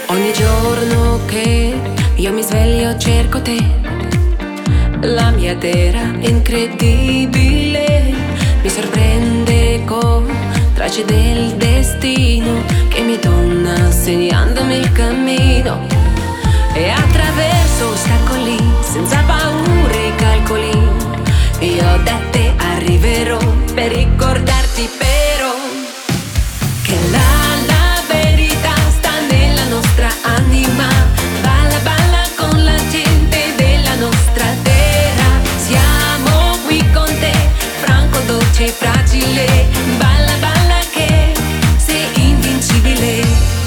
Ogni giorno che io mi sveglio cerco te, la mia terra è incredibile, mi sorprende con tracce del destino che mi dona segnandomi il cammino. E attraverso ostacoli senza paure e calcoli, io da te arriverò per ricordarti però che la verità sta nella nostra anima. Balla, balla con la gente della nostra terra. Siamo qui con te, franco, dolce e fragile. Balla, balla che sei invincibile.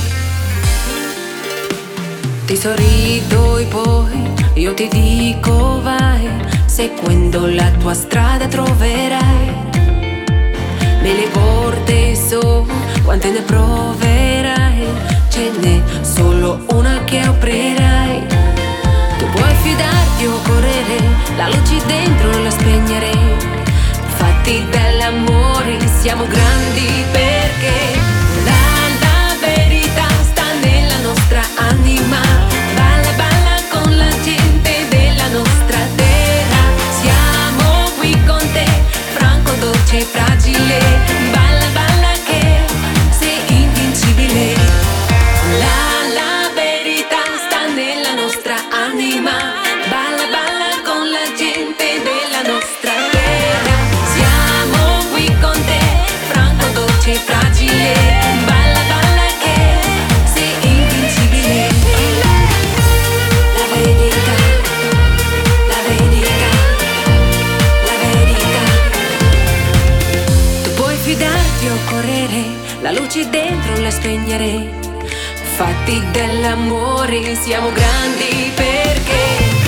Ti sorrido e poi io ti dico vai, seguendo la tua strada troverai mille porte so quante ne proverai, ce n'è solo una che aprirai. Tu puoi fidarti o correre, la luce dentro non la spegnere. Fatti dell'amore, siamo grandi perché la verità sta nella nostra anima. Balla, balla con la gente della nostra terra. Siamo qui con te, franco, dolce e fragile. Balla, balla che sei invincibile. La verità sta nella nostra anima. Balla, balla con la gente della nostra terra. Siamo qui con te, franco, dolce e fragile. Balla, balla che sei invincibile. La verità, la verità, la verità. Tu puoi fidarti o correre, la luce dentro la spegnere. Fatti dell'amore, siamo grandi perché